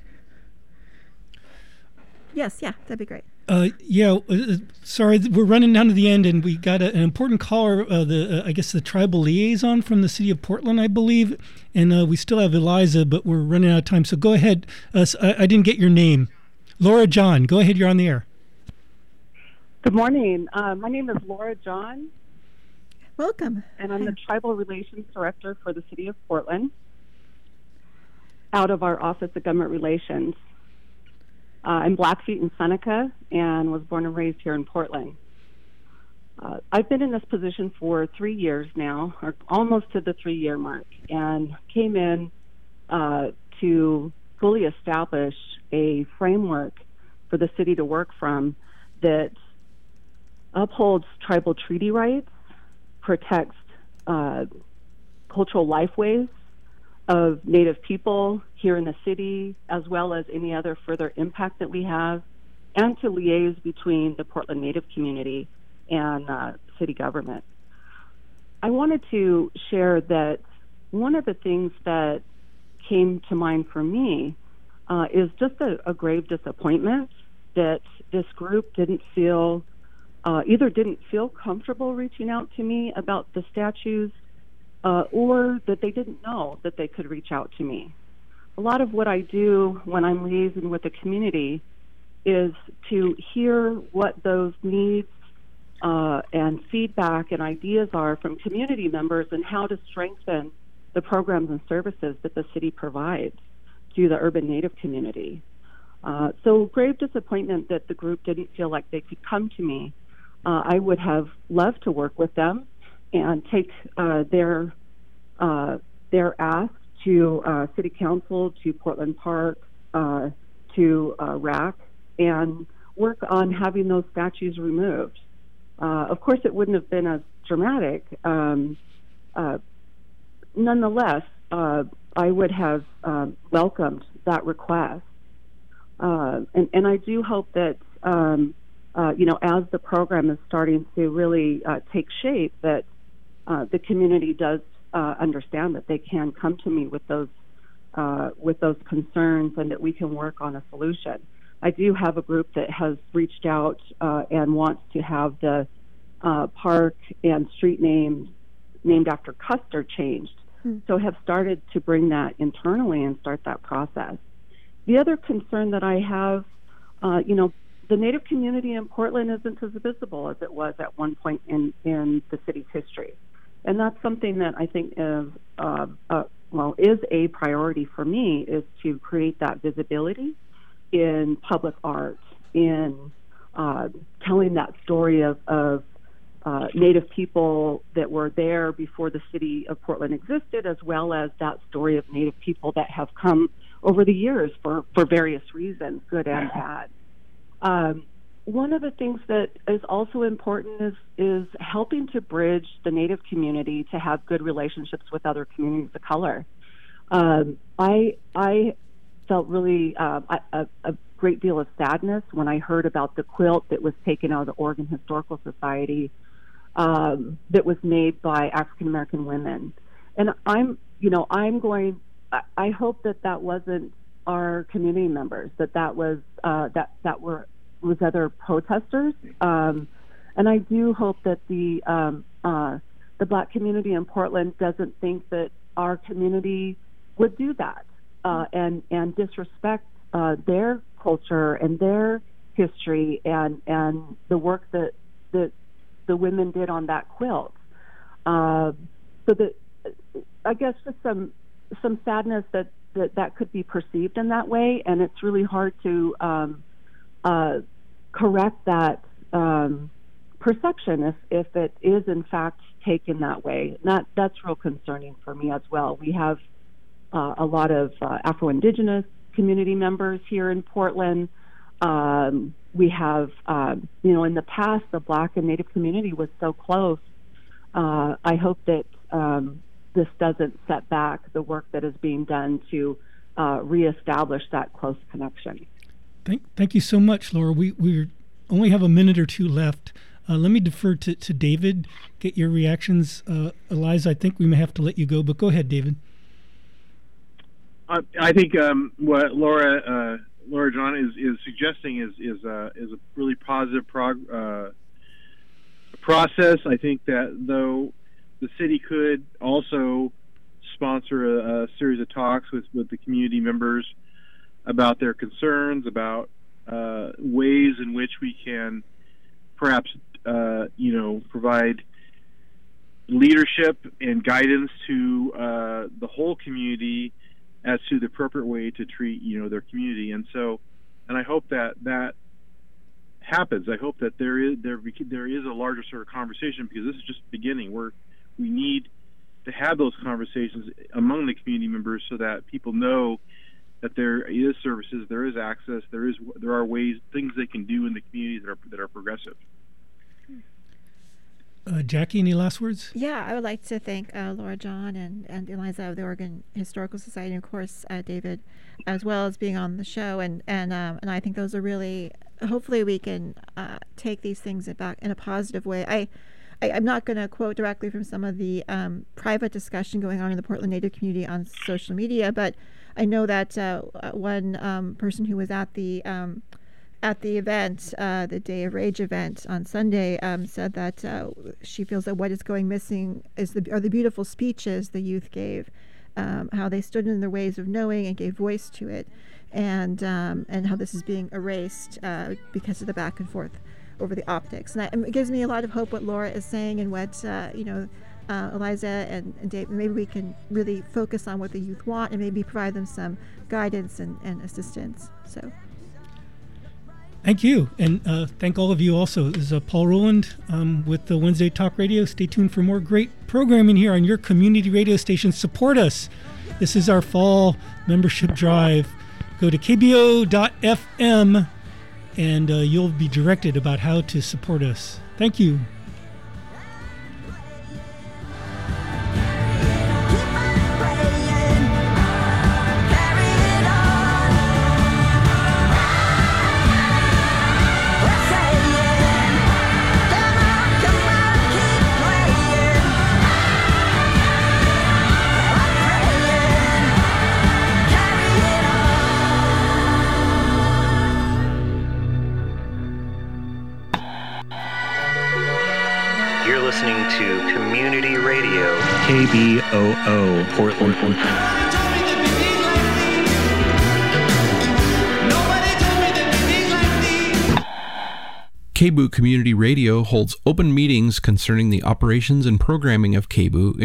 Yes, yeah, that'd be great. Sorry, we're running down to the end, and we got an important caller, I guess the tribal liaison from the city of Portland, I believe, and we still have Eliza, but we're running out of time, so go ahead. I didn't get your name. Laura John, go ahead, you're on the air. Good morning. My name is Laura John. Welcome. And I'm the Tribal Relations Director for the city of Portland, out of our Office of Government Relations. I'm Blackfeet in Seneca and was born and raised here in Portland. I've been in this position for 3 years now, or almost to the 3-year mark, and came in to fully establish a framework for the city to work from that upholds tribal treaty rights, protects cultural lifeways of Native people here in the city, as well as any other further impact that we have, and to liaise between the Portland Native community and city government. I wanted to share that one of the things that came to mind for me is just a grave disappointment that this group didn't feel comfortable reaching out to me about the statues, or that they didn't know that they could reach out to me. A lot of what I do when I'm liaising with the community is to hear what those needs and feedback and ideas are from community members and how to strengthen the programs and services that the city provides to the urban Native community. So grave disappointment that the group didn't feel like they could come to me. I would have loved to work with them and take their ask to City Council, to Portland Park, to RAC, and work on having those statues removed. Of course, it wouldn't have been as dramatic. Nonetheless, I would have welcomed that request. And I do hope that, as the program is starting to really take shape, that the community does understand that they can come to me with those concerns, and that we can work on a solution. I do have a group that has reached out and wants to have the park and street named after Custer changed. So have started to bring that internally and start that process. The other concern that I have, the Native community in Portland isn't as visible as it was at one point in the city's history. And that's something that I think is a priority for me, is to create that visibility in public art, in telling that story of Native people that were there before the city of Portland existed, as well as that story of Native people that have come over the years for various reasons, good and bad. One of the things that is also important is helping to bridge the Native community to have good relationships with other communities of color. I felt really a great deal of sadness when I heard about the quilt that was taken out of the Oregon Historical Society that was made by African American women. And I hope that wasn't our community members, that was other protesters. And I do hope that the Black community in Portland doesn't think that our community would do that and disrespect their culture and their history and the work that the women did on that quilt. So that, I guess, just some sadness that could be perceived in that way, and it's really hard to correct that perception if it is in fact taken that way. That's real concerning for me as well. We have a lot of Afro-Indigenous community members here in Portland. We have, in the past, the Black and Native community was so close. I hope that this doesn't set back the work that is being done to reestablish that close connection. Thank you so much, Laura. We only have a minute or two left. Let me defer to David, get your reactions. Eliza, I think we may have to let you go, but go ahead, David. I think what Laura John is suggesting is a really positive process. I think that though the city could also sponsor a series of talks with the community members about their concerns, about ways in which we can perhaps provide leadership and guidance to the whole community as to the appropriate way to treat their community. And so And I hope that happens. I hope that there is a larger sort of conversation, because this is just the beginning. We need to have those conversations among the community members so that people know that there is services, there is access, there are ways, things they can do in the communities that are progressive. Jackie, any last words? Yeah, I would like to thank Laura John and Eliza of the Oregon Historical Society, and of course David, as well as being on the show. And I think those are really, hopefully we can take these things back in a positive way. I'm not going to quote directly from some of the private discussion going on in the Portland Native community on social media, but I know that one person who was at the event, the Day of Rage event on Sunday, said that she feels that what is going missing are the beautiful speeches the youth gave, how they stood in their ways of knowing and gave voice to it, and how this is being erased because of the back and forth over the optics. And it gives me a lot of hope what Laura is saying, and what Eliza and Dave. Maybe we can really focus on what the youth want and maybe provide them some guidance and assistance. So. Thank you, and thank all of you also. This is Paul Roland with the Wednesday Talk Radio. Stay tuned for more great programming here on your community radio station. Support us. This is our fall membership drive. Go to kbo.fm and you'll be directed about how to support us. Thank you. To Community Radio, KBOO, Portland. KBOO Community Radio holds open meetings concerning the operations and programming of KBOO